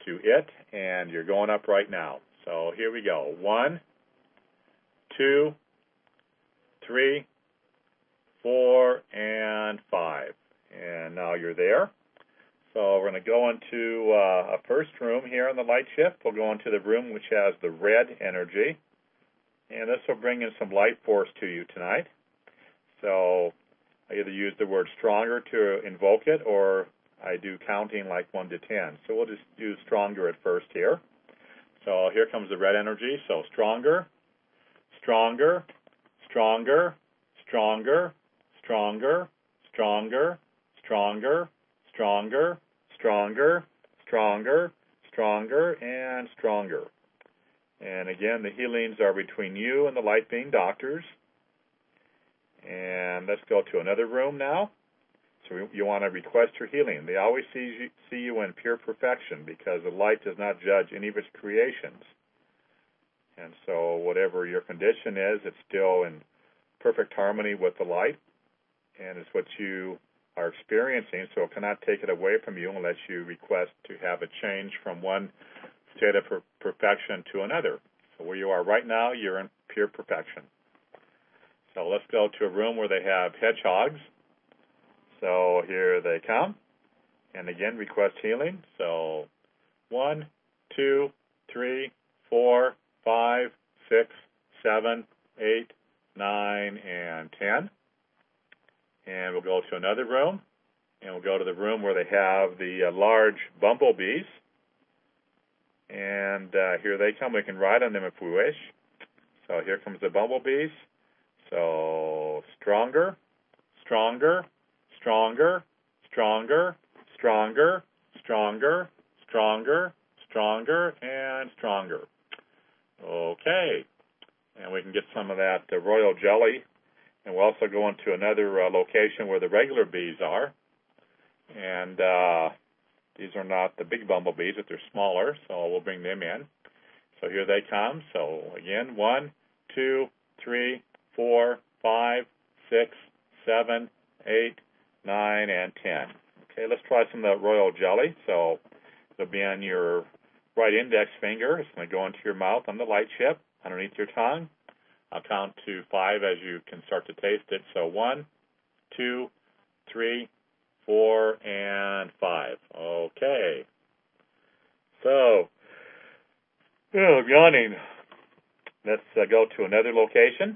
to it, and you're going up right now. So here we go. 1, 2, 3, 4, and 5. And now you're there. So we're going to go into a first room here on the light shift. We'll go into the room which has the red energy. And this will bring in some light force to you tonight. So I either use the word stronger to invoke it, or I do counting like 1 to 10. So we'll just do stronger at first here. So here comes the red energy. So stronger, stronger, stronger, stronger, stronger, stronger, stronger, stronger, stronger, stronger, stronger, and stronger. And again, the healings are between you and the light being doctors. And let's go to another room now. So you want to request your healing. They always see you in pure perfection, because the light does not judge any of its creations. And so whatever your condition is, it's still in perfect harmony with the light, and it's what you are experiencing, so it cannot take it away from you unless you request to have a change from one state of perfection to another. So where you are right now, you're in pure perfection. So let's go to a room where they have hedgehogs. So here they come. And again, request healing. So 1, 2, 3, 4, 5, 6, 7, 8, 9, and 10. And we'll go to another room. And we'll go to the room where they have the large bumblebees. And here they come. We can ride on them if we wish. So here comes the bumblebees. So stronger, stronger, stronger, stronger, stronger, stronger, stronger, stronger, and stronger. Okay. And we can get some of that royal jelly. And we'll also go into another location where the regular bees are. And these are not the big bumblebees, but they're smaller, so we'll bring them in. So here they come. So again, 1, 2, 3, 4, 5, 6, 7, 8, 9, and 10. Okay, let's try some of that royal jelly. So it'll be on your right index finger. It's going to go into your mouth on the light chip, underneath your tongue. I'll count to 5 as you can start to taste it. So 1, 2, 3, 4, and 5. Okay. So, yawning. Let's go to another location.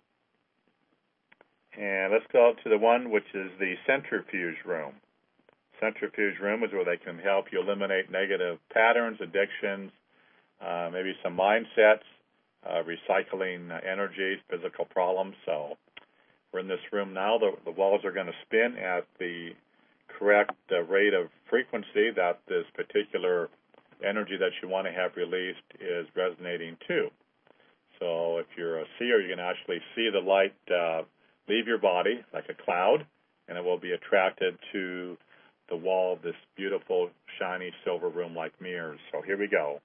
And let's go to the one which is the centrifuge room. Centrifuge room is where they can help you eliminate negative patterns, addictions, maybe some mindsets, recycling energies, physical problems. So we're in this room now. The walls are going to spin at the correct rate of frequency that this particular energy that you want to have released is resonating to. So if you're a seer, you can actually see the light leave your body like a cloud, and it will be attracted to the wall of this beautiful, shiny silver room like mirrors. So here we go.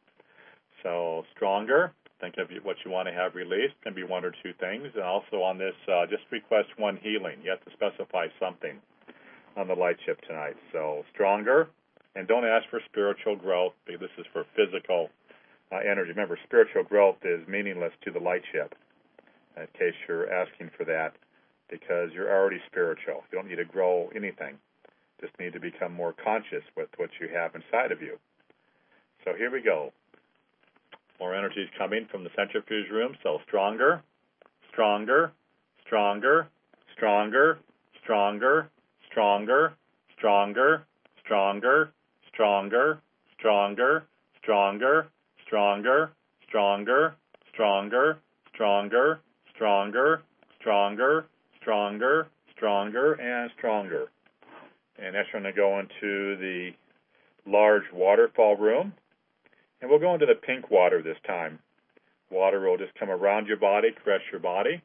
So stronger. Think of what you want to have released. Can be 1 or 2 things. And also on this, just request 1 healing. You have to specify something on the light chip tonight. So stronger. And don't ask for spiritual growth, because this is for physical energy. Remember, spiritual growth is meaningless to the light chip, in case you're asking for that, because you're already spiritual. You don't need to grow anything. Just need to become more conscious with what you have inside of you. So here we go. More energy is coming from the centrifuge room. So stronger, stronger, stronger, stronger, stronger, stronger, stronger, stronger, stronger, stronger, stronger, stronger, stronger, stronger, stronger, stronger, stronger, stronger, stronger, and stronger. And that's going to go into the large waterfall room. And we'll go into the pink water this time. Water will just come around your body, caress your body.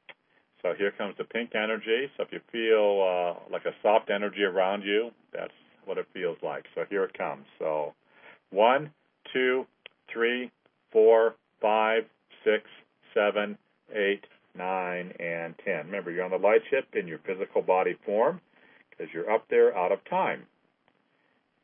So here comes the pink energy. So if you feel like a soft energy around you, that's what it feels like. So here it comes. So 1, 2, 3, 4, 5, 6, 7, 8, 9, and 10. Remember, you're on the light ship in your physical body form, because you're up there out of time.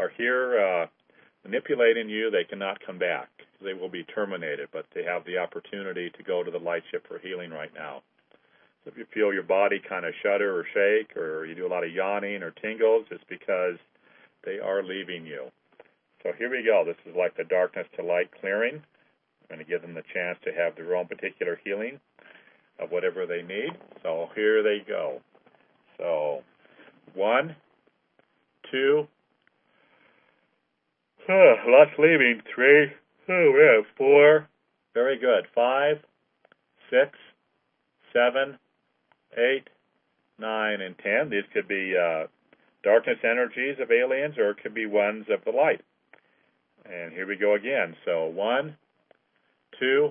are here manipulating you, they cannot come back. They will be terminated, but they have the opportunity to go to the light ship for healing right now. So if you feel your body kind of shudder or shake, or you do a lot of yawning or tingles, it's because they are leaving you. So here we go. This is like the darkness to light clearing. I'm going to give them the chance to have their own particular healing of whatever they need. So here they go. So 1, 2, lots leaving. 3, we have 4. Very good. 5, 6, 7, 8, 9, and 10. These could be darkness energies of aliens, or it could be ones of the light. And here we go again. So 1, 2,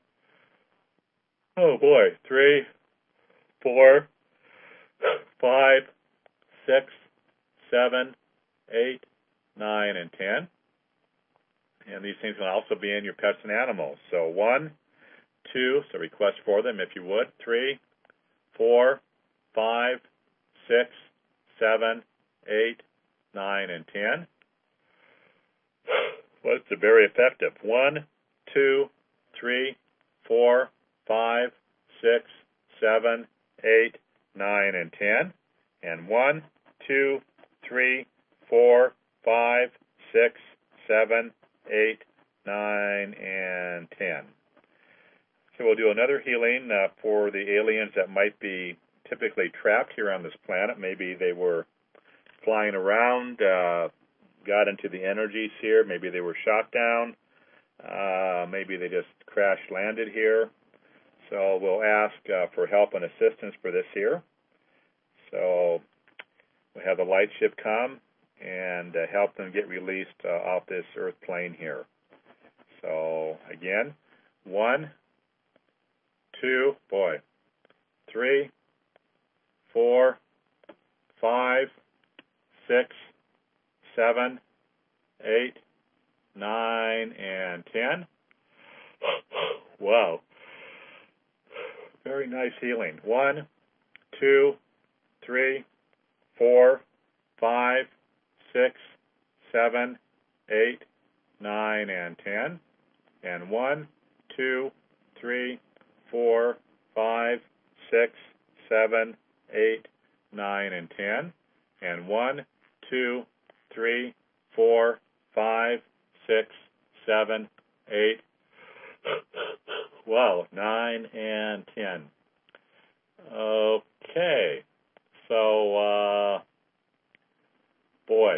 3, 4, 5, 6, 7, 8, 9, and 10. And these things can also be in your pets and animals. So 1, 2, so request for them if you would. 3, 4, 5, 6, 7, 8, 9, and 10. Well, it's very effective. 1, 2, 3, 4, 5, 6, 7, 8, 9, and 10. And 1, 2, 3, 4, 5, 6, 7, 8, 9, and 10. So we'll do another healing for the aliens that might be typically trapped here on this planet. Maybe they were flying around, got into the energies here. Maybe they were shot down. Maybe they just crash landed here. So we'll ask for help and assistance for this here. So we'll have the light ship come and help them get released off this earth plane here. So again, 1, 2, 3, 4, 5, 6, 7, 8, 9, and 10. Wow. Very nice healing. 1, 2, 3, 4, 5, 6, 7, 8, 9, and 10. And 1, 2, 3, 4, 5, 6, 7, 8, 9, and 10. And 1, 2, 3, 4, 5, 6, 7, 8. Wow, 9 and 10. Okay. So, boy.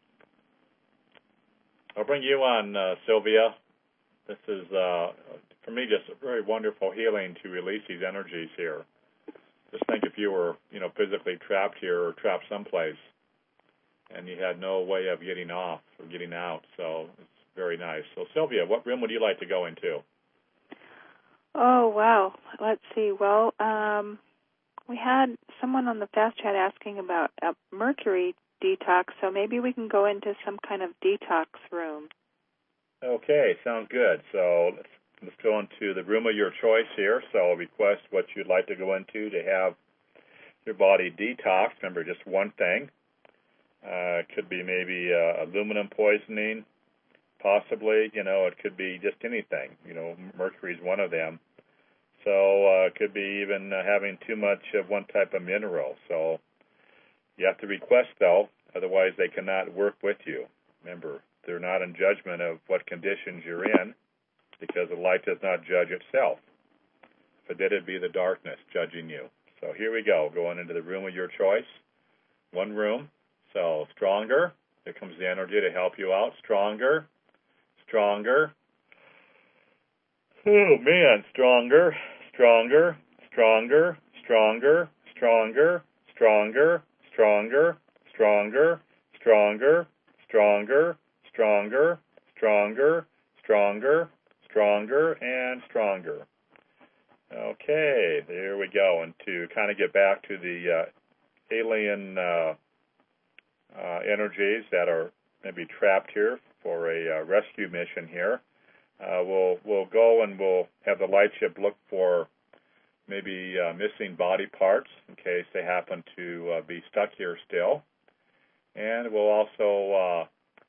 I'll bring you on, Sylvia. This is, for me, just a very wonderful healing to release these energies here. Just think if you were, physically trapped here or trapped someplace, and you had no way of getting off or getting out. So it's very nice. So, Sylvia, what room would you like to go into? Oh, wow. Let's see. Well, we had someone on the Fast Chat asking about a mercury detox, so maybe we can go into some kind of detox room. Okay, sounds good. So let's go into the room of your choice here. So I'll request what you'd like to go into to have your body detox. Remember, just one thing. It could be maybe aluminum poisoning, possibly. It could be just anything. Mercury is one of them. So it could be even having too much of one type of mineral. So you have to request, though, otherwise they cannot work with you. Remember, they're not in judgment of what conditions you're in, because the light does not judge itself. If it did, it'd be the darkness judging you. So here we go, going into the room of your choice. One room. So stronger. Here comes the energy to help you out. Stronger. Stronger. Oh, man. Stronger. Stronger. Stronger. Stronger. Stronger. Stronger. Stronger. Stronger. Stronger. Stronger. Stronger. Stronger. Stronger. Stronger. And stronger. Okay, there we go. And to kind of get back to the alien energies that are maybe trapped here for a rescue mission here, we'll go and we'll have the light ship look for maybe missing body parts in case they happen to be stuck here still. And we'll also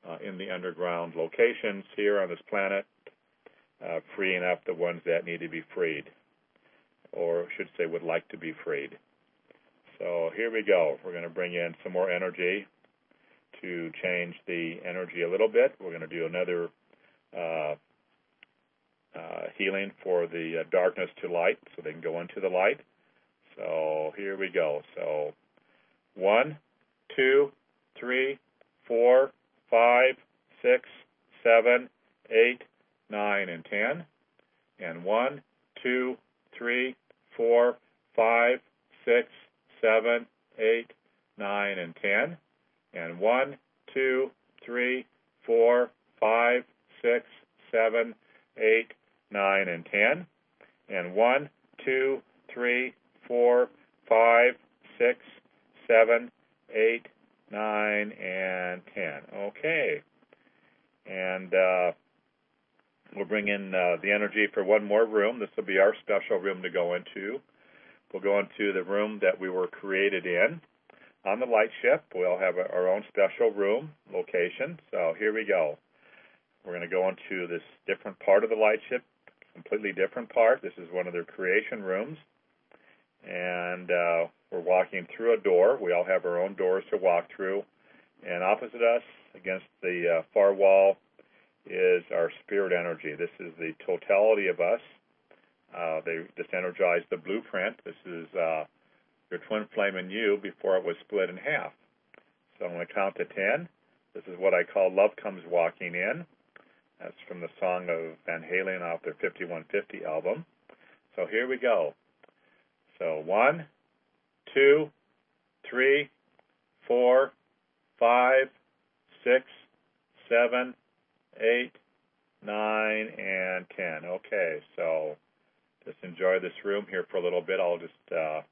in the underground locations here on this planet, freeing up the ones that need to be freed, or I should say would like to be freed. So here we go. We're going to bring in some more energy to change the energy a little bit. We're going to do another healing for the darkness to light, so they can go into the light. So here we go. So 1, 2, 3, 4, 5, 6, 7, 8, 9, and 10. And 1, 2, 3, 4, 5, 6, 7, 8, 9, and 10. And 1, 2, 3, 4, 5, 6, 7, 8, 9, and 10. And 1, 2, 3, 4, 5, 6, 7, 8, 9, and 10. Okay. And we'll bring in the energy for one more room. This will be our special room to go into. We'll go into the room that we were created in. On the light ship, we'll have our own special room location. So here we go. We're going to go into this different part of the light ship, completely different part. This is one of their creation rooms. And we're walking through a door. We all have our own doors to walk through. And opposite us, against the far wall, is our spirit energy. This is the totality of us. They just energized the blueprint. This is your twin flame in you before it was split in half. So I'm going to count to 10. This is what I call Love Comes Walking In. That's from the song of Van Halen off their 5150 album. So here we go. So 1, 2, 3, 4, 5, 6, 7, 8, 9, and 10. Okay, so just enjoy this room here for a little bit. I'll just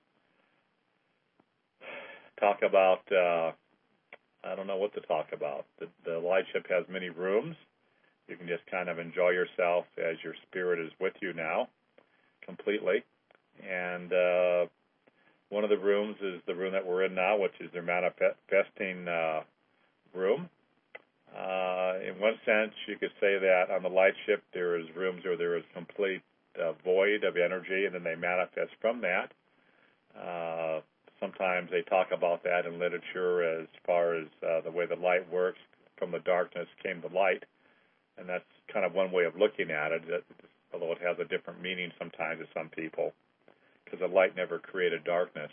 talk about, I don't know what to talk about. The light ship has many rooms. You can just kind of enjoy yourself as your spirit is with you now completely. And one of the rooms is the room that we're in now, which is their manifesting room. In one sense, you could say that on the light ship there is rooms where there is complete void of energy, and then they manifest from that. Sometimes they talk about that in literature as far as the way the light works. From the darkness came the light, and that's kind of one way of looking at it, although it has a different meaning sometimes to some people, because the light never created darkness.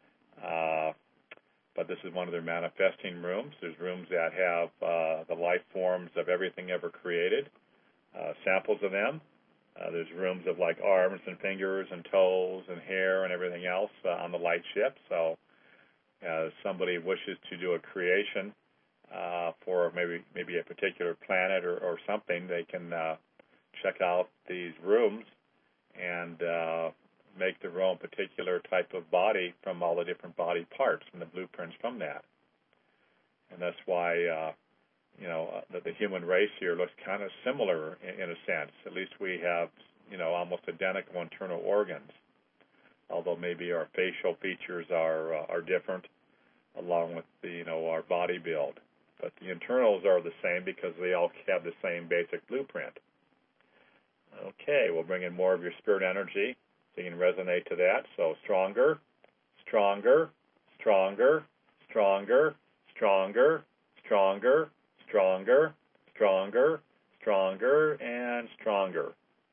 But this is one of their manifesting rooms. There's rooms that have the life forms of everything ever created, samples of them. There's rooms of like arms and fingers and toes and hair and everything else on the light ship. So somebody wishes to do a creation for maybe a particular planet or something, they can check out these rooms and make their own particular type of body from all the different body parts and the blueprints from that. And that's why the human race here looks kind of similar in a sense. At least we have, almost identical internal organs, although maybe our facial features are different, along with our body build. But the internals are the same because they all have the same basic blueprint. Okay, we'll bring in more of your spirit energy so you can resonate to that. So stronger, stronger, stronger, stronger, stronger, stronger, stronger, stronger, stronger, and stronger.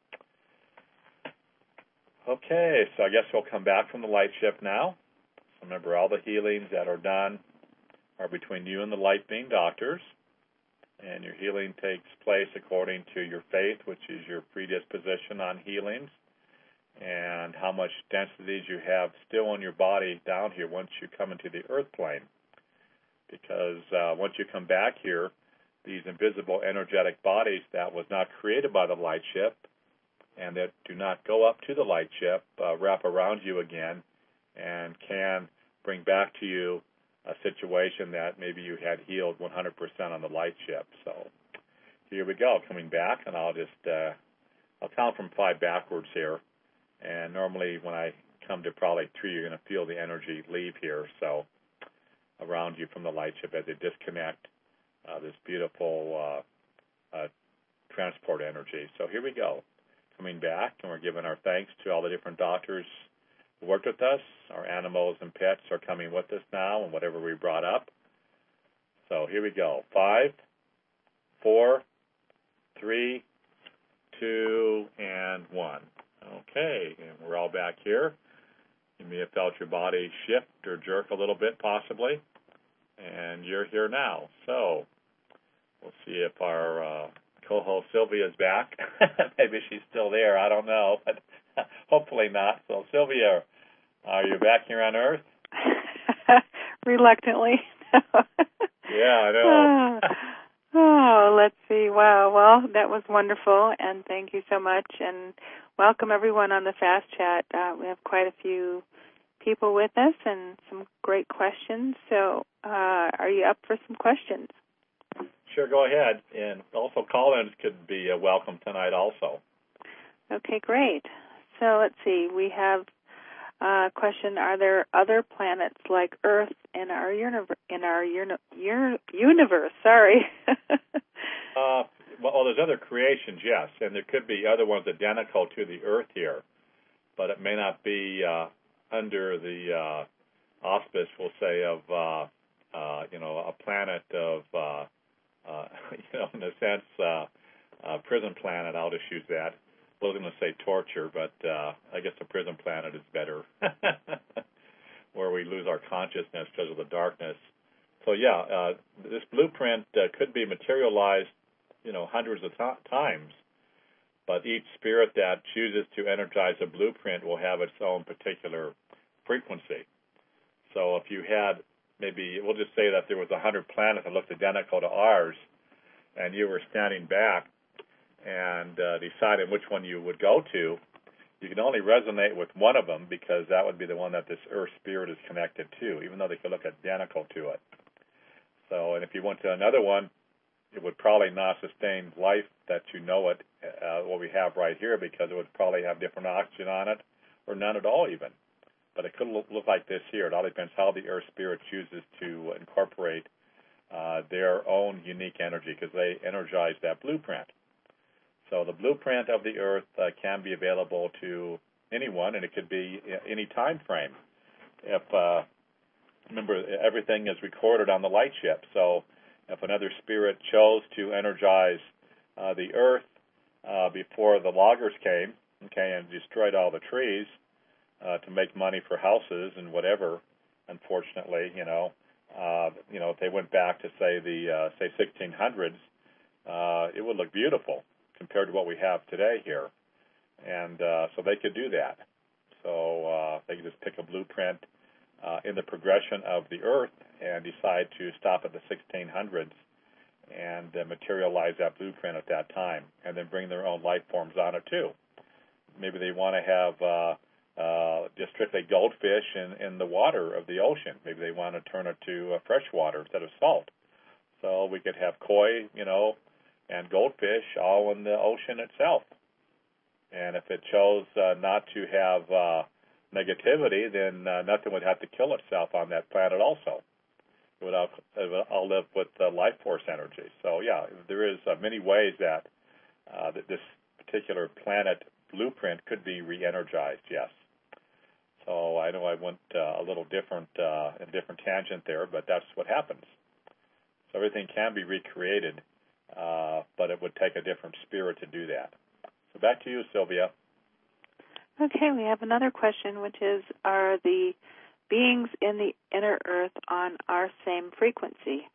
Okay, so I guess we'll come back from the light ship now. So remember, all the healings that are done are between you and the light being doctors, and your healing takes place according to your faith, which is your predisposition on healings, and how much densities you have still in your body down here once you come into the earth plane. Because once you come back here, these invisible energetic bodies that was not created by the light ship and that do not go up to the light ship wrap around you again and can bring back to you a situation that maybe you had healed 100% on the light ship. So here we go, coming back, and I'll count from 5 backwards here. And normally when I come to probably 3, you're going to feel the energy leave here, so around you from the light ship as they disconnect this beautiful transport energy. So here we go. Coming back, and we're giving our thanks to all the different doctors who worked with us. Our animals and pets are coming with us now, and whatever we brought up. So here we go. 5, 4, 3, 2, and 1. Okay, and we're all back here. You may have felt your body shift or jerk a little bit, possibly, and you're here now. So we'll see if our co-host Sylvia is back. Maybe she's still there. I don't know, but hopefully not. So, Sylvia, are you back here on Earth? Reluctantly. Yeah, I know. Oh, let's see. Wow. Well, that was wonderful, and thank you so much. And welcome everyone on the Fast Chat. We have quite a few people with us and some great questions. So, are you up for some questions? Sure, go ahead. And also call-ins could be welcome tonight also. Okay, great. So let's see. We have a question: are there other planets like Earth in our universe? Sorry. Well, there's other creations, yes, and there could be other ones identical to the Earth here, but it may not be under the auspice, we'll say, of a planet of in a sense, prison planet. I'll just use that. I was going to say torture, but I guess a prison planet is better, where we lose our consciousness because of the darkness. So yeah, this blueprint could be materialized, hundreds of times. But each spirit that chooses to energize a blueprint will have its own particular frequency. So if you had maybe, we'll just say that there was 100 planets that looked identical to ours, and you were standing back and deciding which one you would go to, you can only resonate with one of them because that would be the one that this Earth spirit is connected to, even though they could look identical to it. So, and if you went to another one, it would probably not sustain life that you know it, what we have right here, because it would probably have different oxygen on it, or none at all even. But it could look like this here. It all depends how the Earth spirit chooses to incorporate their own unique energy, because they energize that blueprint. So the blueprint of the Earth can be available to anyone, and it could be any time frame. If remember, everything is recorded on the light ship. So if another spirit chose to energize the Earth before the loggers came, and destroyed all the trees to make money for houses and whatever, unfortunately, if they went back to say the 1600s, it would look beautiful compared to what we have today here, and so they could do that. So they could just pick a blueprint in the progression of the Earth and decide to stop at the 1600s and materialize that blueprint at that time, and then bring their own life forms on it too. Maybe they want to have just strictly goldfish in the water of the ocean. Maybe they want to turn it to fresh water instead of salt. So we could have koi, and goldfish all in the ocean itself. And if it chose not to have negativity, then nothing would have to kill itself on that planet also. It would all live with life force energy. So, yeah, there is many ways that this particular planet blueprint could be re-energized, yes. So I know I went a little different tangent there, but that's what happens. So everything can be recreated, but it would take a different spirit to do that. So back to you, Sylvia. Okay, we have another question, which is, are the beings in the inner Earth on our same frequency?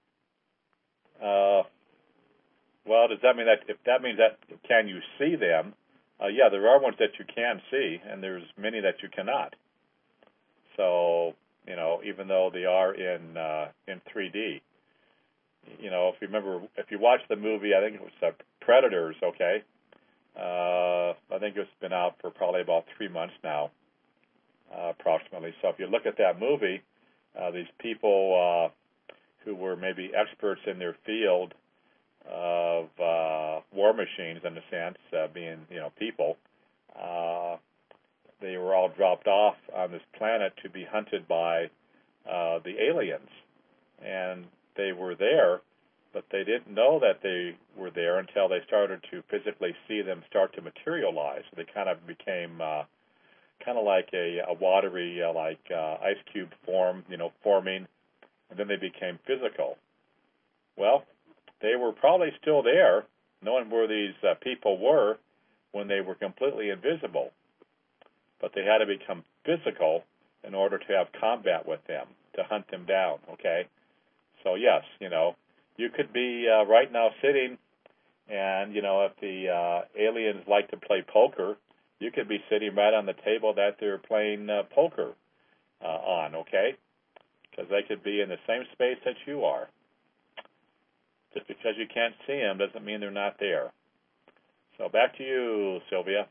Well, does that mean that, if that means that, can you see them? Yeah, there are ones that you can see, and there's many that you cannot. So, even though they are in 3D, if you remember, if you watch the movie, I think it was Predators, okay? I think it's been out for probably about 3 months now, approximately. So if you look at that movie, these people who were maybe experts in their field of war machines, in a sense, being, people, they were all dropped off on this planet to be hunted by the aliens. And they were there but they didn't know that they were there until they started to physically see them start to materialize. They kind of became kind of like a watery, ice cube form, forming, and then they became physical. Well, they were probably still there, knowing where these people were when they were completely invisible. But they had to become physical in order to have combat with them, to hunt them down, okay? So, yes, you could be right now sitting, and, if the aliens like to play poker, you could be sitting right on the table that they're playing poker on, okay? Because they could be in the same space that you are. Just because you can't see them doesn't mean they're not there. So back to you, Sylvia.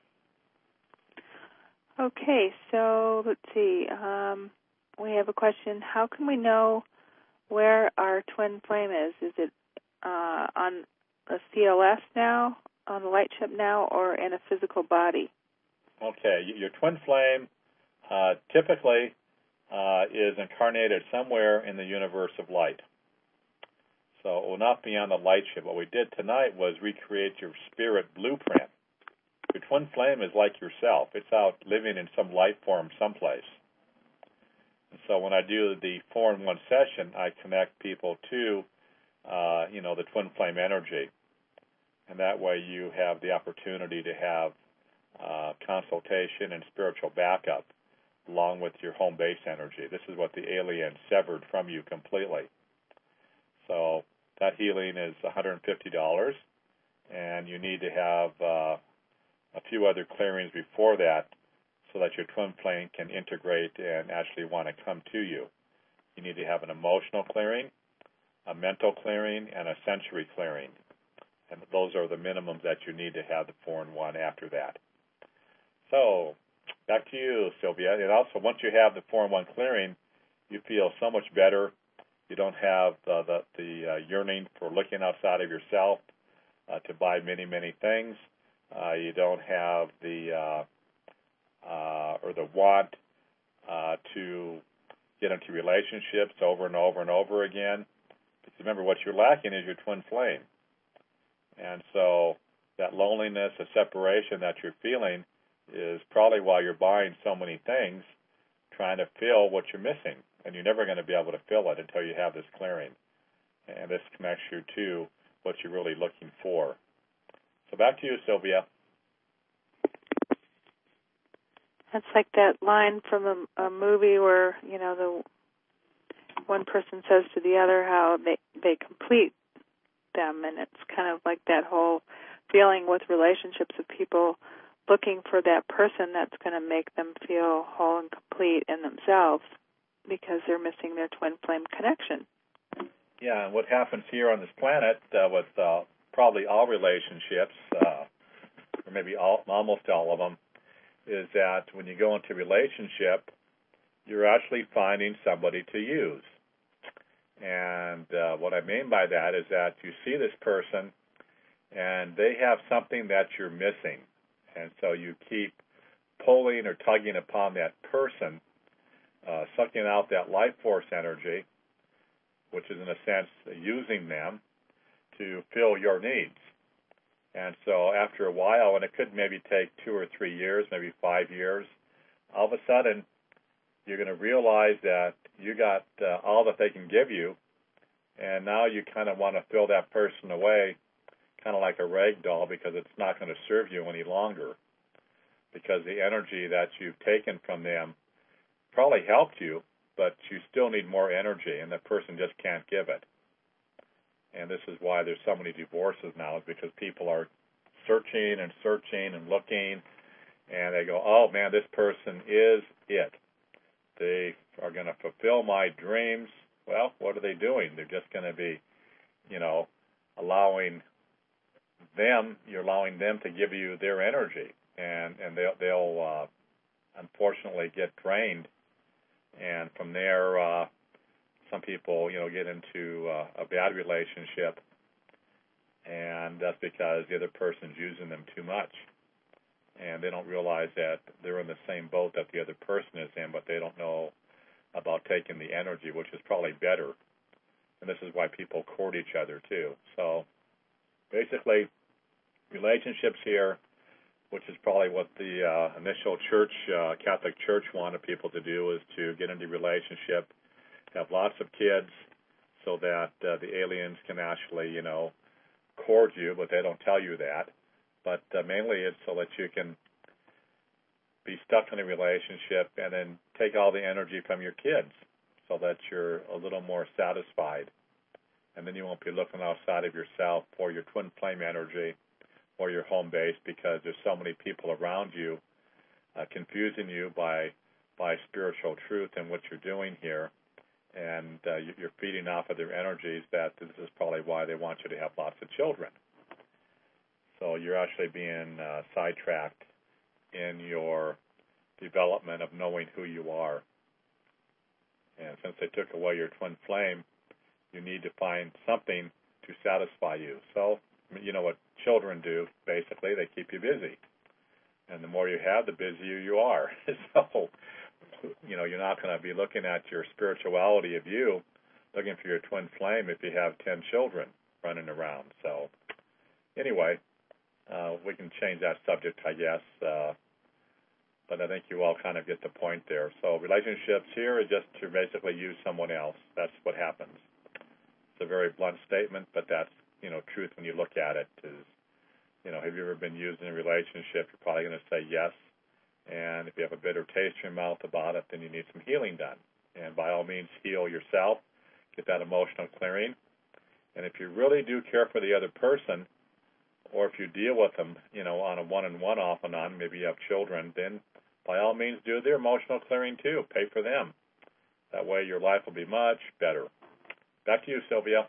Okay, so let's see. We have a question. How can we know where our twin flame is? Is it on a CLS now, on the light ship now, or in a physical body? Okay, your twin flame typically is incarnated somewhere in the universe of light. So it will not be on the light ship. What we did tonight was recreate your spirit blueprint. Your twin flame is like yourself. It's out living in some life form someplace. And so when I do the 4-in-1 session, I connect people to, the twin flame energy. And that way you have the opportunity to have consultation and spiritual backup along with your home base energy. This is what the alien severed from you completely. So that healing is $150, and you need to have a few other clearings before that so that your twin flame can integrate and actually want to come to you. You need to have an emotional clearing, a mental clearing, and a sensory clearing. And those are the minimums that you need to have the 4-in-1 after that. So back to you, Sylvia. And also, once you have the 4-in-1 clearing, you feel so much better. You don't have the yearning for looking outside of yourself to buy many, many things. You don't have the want to get into relationships over and over and over again. Because remember, what you're lacking is your twin flame. And so that loneliness, the separation that you're feeling is probably why you're buying so many things, trying to fill what you're missing. And you're never going to be able to fill it until you have this clearing. And this connects you to what you're really looking for. So back to you, Sylvia. That's like that line from a movie where, the one person says to the other how they complete them, and it's kind of like that whole feeling with relationships of people looking for that person that's going to make them feel whole and complete in themselves because they're missing their twin flame connection. Yeah, and what happens here on this planet with probably all relationships, or maybe almost all of them, is that when you go into a relationship, you're actually finding somebody to use. And what I mean by that is that you see this person, and they have something that you're missing. And so you keep pulling or tugging upon that person, sucking out that life force energy, which is in a sense using them to fill your needs. And so after a while, and it could maybe take 2 or 3 years, maybe 5 years, all of a sudden you're going to realize that you got all that they can give you, and now you kind of want to throw that person away, kind of like a rag doll, because it's not going to serve you any longer. Because the energy that you've taken from them probably helped you, but you still need more energy, and the person just can't give it. And this is why there's so many divorces now, is because people are searching and looking, and they go, oh, man, this person is it. They are going to fulfill my dreams. Well, what are they doing? They're just going to be, allowing them to give you their energy, and they'll unfortunately get drained, and from there, some people, get into a bad relationship, and that's because the other person's using them too much, and they don't realize that they're in the same boat that the other person is in, but they don't know about taking the energy, which is probably better. and this is why people court each other too. So basically, relationships here, which is probably what the initial church, Catholic Church, wanted people to do, is to get into relationship, have lots of kids, so that the aliens can actually, court you, but they don't tell you that. But mainly it's so that you can be stuck in a relationship and then take all the energy from your kids so that you're a little more satisfied. And then you won't be looking outside of yourself for your twin flame energy or your home base, because there's so many people around you confusing you by spiritual truth and what you're doing here. And you're feeding off of their energies. That this is probably why they want you to have lots of children. So you're actually being sidetracked in your development of knowing who you are. And since they took away your twin flame, you need to find something to satisfy you. So, you know what children do, basically, they keep you busy. And the more you have, the busier you are. So, you're not going to be looking at your spirituality of you, looking for your twin flame if you have 10 children running around. So, anyway, we can change that subject, I guess. But I think you all kind of get the point there. So relationships here is just to basically use someone else. That's what happens. It's a very blunt statement, but that's, truth when you look at it is, have you ever been used in a relationship? You're probably going to say yes. And if you have a bitter taste in your mouth about it, then you need some healing done. And by all means, heal yourself. Get that emotional clearing. And if you really do care for the other person, or if you deal with them, on a one-on-one off and on, maybe you have children, then by all means do their emotional clearing too. Pay for them. That way your life will be much better. Back to you, Sylvia.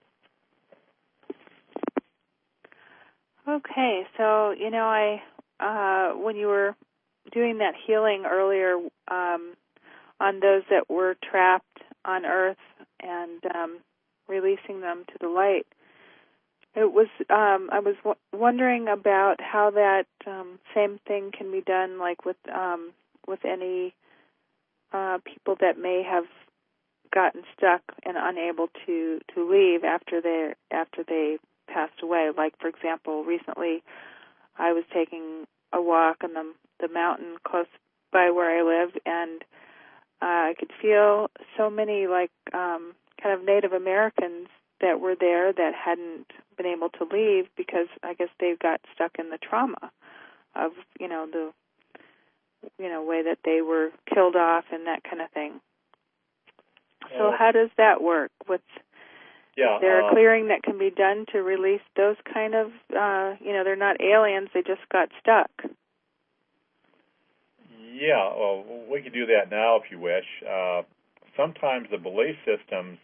Okay, so, when you were doing that healing earlier on those that were trapped on Earth and releasing them to the light, it was I was wondering about how that same thing can be done, like with any people that may have gotten stuck and unable to leave after they passed away. Like, for example, recently I was taking a walk on the mountain close by where I live, and I could feel so many kind of Native Americans that were there that hadn't been able to leave because I guess they got stuck in the trauma of the way that they were killed off and that kind of thing. So how does that work? Is there a clearing that can be done to release those kind of they're not aliens, they just got stuck? Yeah, well, we can do that now if you wish. Sometimes the belief systems,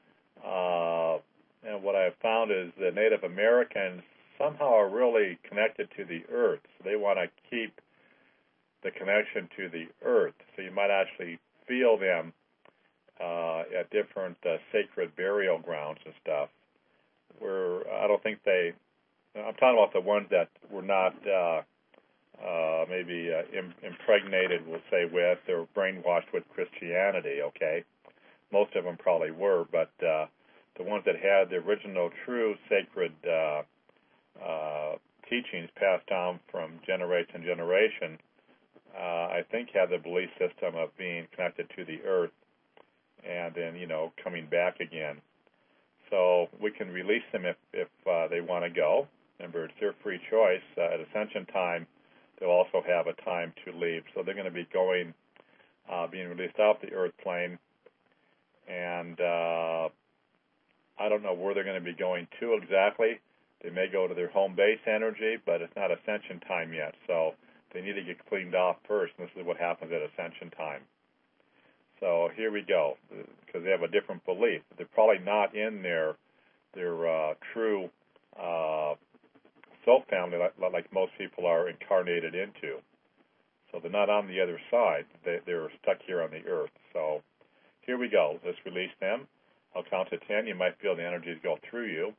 and what I've found is the Native Americans somehow are really connected to the earth. So they want to keep the connection to the earth. So you might actually feel them at different sacred burial grounds and stuff. I don't think I'm talking about the ones that were not maybe impregnated, we'll say, with or brainwashed with Christianity, okay? Most of them probably were, but the ones that had the original true sacred teachings passed down from generation to generation, I think had the belief system of being connected to the earth and then, coming back again. So we can release them if they want to go. Remember, it's their free choice. At Ascension time, they'll also have a time to leave. So they're going to be going, being released off the earth plane, and I don't know where they're going to be going to exactly. They may go to their home base energy, but it's not Ascension time yet. So they need to get cleaned off first, and this is what happens at Ascension time. So here we go, because they have a different belief. They're probably not in their true soul family like most people are incarnated into. So they're not on the other side. They're stuck here on the earth. So here we go. Let's release them. I'll count to 10. You might feel the energies go through you.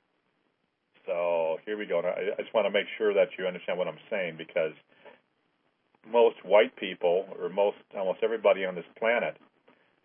So here we go. Now, I just want to make sure that you understand what I'm saying, because most white people, or almost everybody on this planet,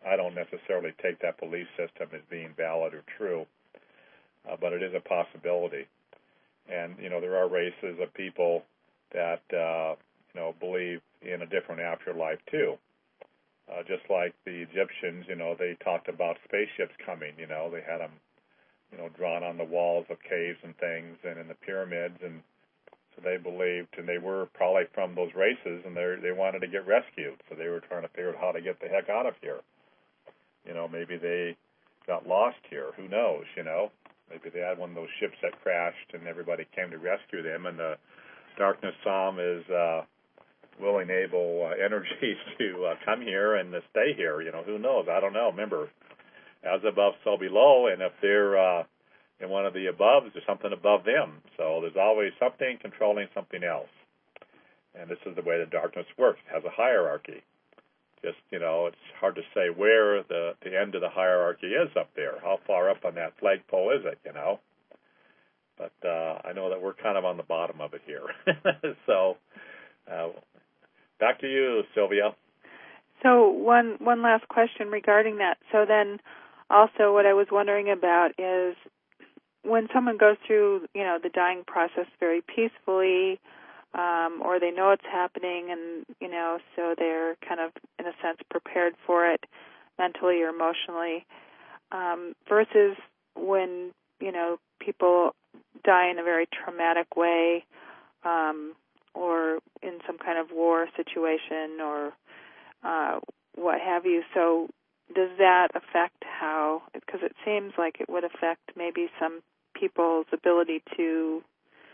I don't necessarily take that belief system as being valid or true, but it is a possibility. And, there are races of people that, believe in a different afterlife too. Just like the Egyptians, they talked about spaceships coming. They had them, drawn on the walls of caves and things and in the pyramids. And so they believed, and they were probably from those races, and they wanted to get rescued. So they were trying to figure out how to get the heck out of here. Maybe they got lost here. Who knows, Maybe they had one of those ships that crashed and everybody came to rescue them, and the darkness saw them as willing, able energies to come here and to stay here. Who knows? I don't know. Remember, as above, so below, and if they're in one of the aboves, there's something above them. So there's always something controlling something else. And this is the way the darkness works. It has a hierarchy. Just, it's hard to say where the end of the hierarchy is up there. How far up on that flagpole is it, But I know that we're kind of on the bottom of it here. So back to you, Sylvia. So one last question regarding that. So then also what I was wondering about is when someone goes through, the dying process very peacefully, or they know it's happening and, so they're kind of, in a sense, prepared for it mentally or emotionally, versus when, people die in a very traumatic way, or in some kind of war situation or what have you. So does that affect how, because it seems like it would affect maybe some people's ability to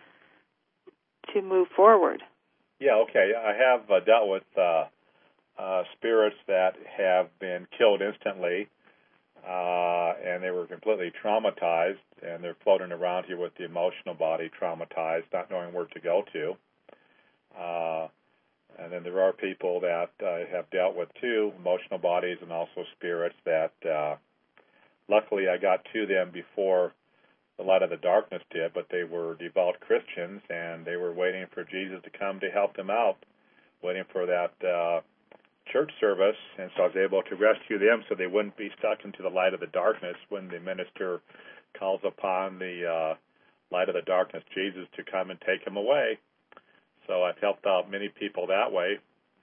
move forward? Yeah, okay. I have dealt with spirits that have been killed instantly, and they were completely traumatized, and they're floating around here with the emotional body traumatized, not knowing where to go to. And then there are people that I have dealt with, too, emotional bodies and also spirits that luckily I got to them before the light of the darkness did, but they were devout Christians, and they were waiting for Jesus to come to help them out, waiting for that church service, and so I was able to rescue them so they wouldn't be stuck into the light of the darkness when the minister calls upon the light of the darkness, Jesus, to come and take them away. So I've helped out many people that way.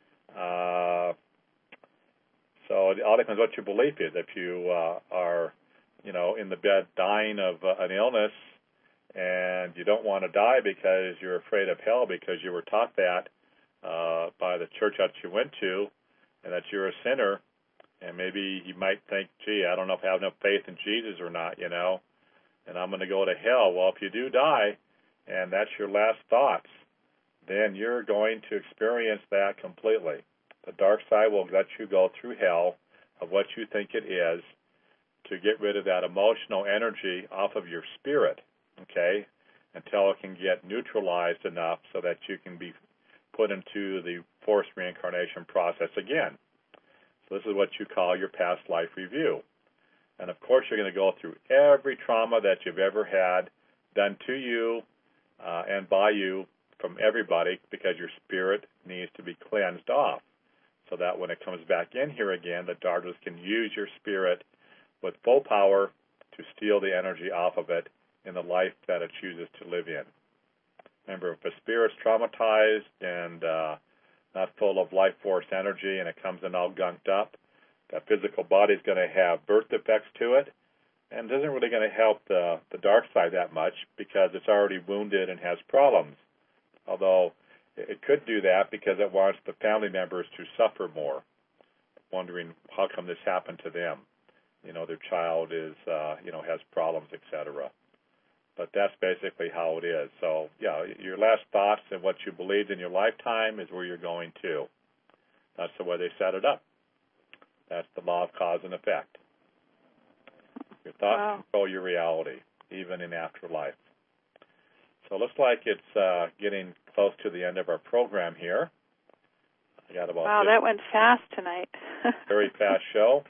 So it all depends what your belief is. If you are in the bed dying of an illness and you don't want to die because you're afraid of hell because you were taught that by the church that you went to and that you're a sinner, and maybe you might think, gee, I don't know if I have enough faith in Jesus or not, and I'm going to go to hell. Well, if you do die and that's your last thoughts, then you're going to experience that completely. The dark side will let you go through hell of what you think it is to get rid of that emotional energy off of your spirit, okay, until it can get neutralized enough so that you can be put into the forced reincarnation process again. So this is what you call your past life review. And, of course, you're going to go through every trauma that you've ever had done to you and by you from everybody, because your spirit needs to be cleansed off so that when it comes back in here again, the darkness can use your spirit with full power to steal the energy off of it in the life that it chooses to live in. Remember, if a spirit's traumatized and not full of life force energy and it comes in all gunked up, that physical body's going to have birth defects to it, and isn't really going to help the dark side that much because it's already wounded and has problems. Although it could do that because it wants the family members to suffer more, wondering how come this happened to them. Their child is, has problems, etc. But that's basically how it is. So, yeah, your last thoughts and what you believed in your lifetime is where you're going to. That's the way they set it up. That's the law of cause and effect. Your thoughts control your reality, even in afterlife. So it looks like it's getting close to the end of our program here. I got about that went fast tonight. Very fast show.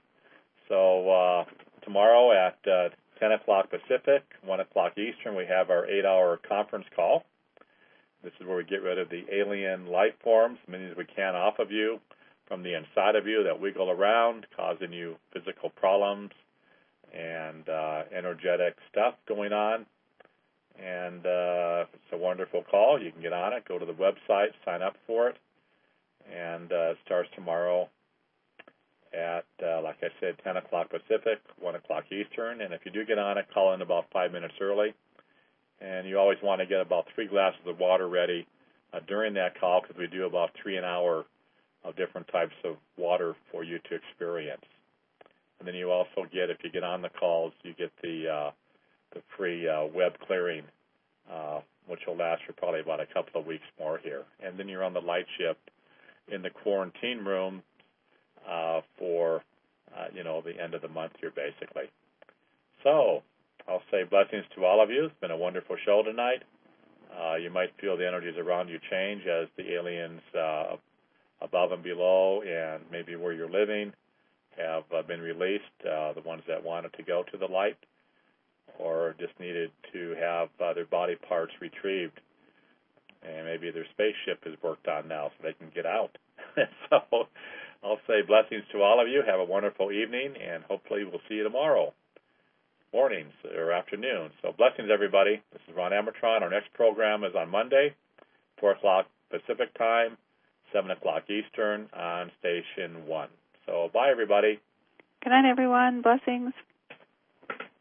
So tomorrow at 10 o'clock Pacific, 1 o'clock Eastern, we have our 8-hour conference call. This is where we get rid of the alien life forms, as many as we can off of you, from the inside of you that wiggle around, causing you physical problems and energetic stuff going on. And it's a wonderful call. You can get on it. Go to the website, sign up for it. And it starts tomorrow at, like I said, 10 o'clock Pacific, 1 o'clock Eastern. And if you do get on it, call in about 5 minutes early. And you always want to get about 3 glasses of water ready during that call, because we do about 3 an hour of different types of water for you to experience. And then you also get, if you get on the calls, you get the free web clearing, which will last for probably about a couple of weeks more here. And then you're on the light ship in the quarantine room for, the end of the month here, basically. So I'll say blessings to all of you. It's been a wonderful show tonight. You might feel the energies around you change as the aliens above and below and maybe where you're living have been released, the ones that wanted to go to the light or just needed to have their body parts retrieved. And maybe their spaceship is worked on now so they can get out. So I'll say blessings to all of you. Have a wonderful evening, and hopefully we'll see you tomorrow mornings or afternoon. So blessings, everybody. This is Ron Amatron. Our next program is on Monday, 4 o'clock Pacific time, 7 o'clock Eastern on Station 1. So bye, everybody. Good night, everyone. Blessings.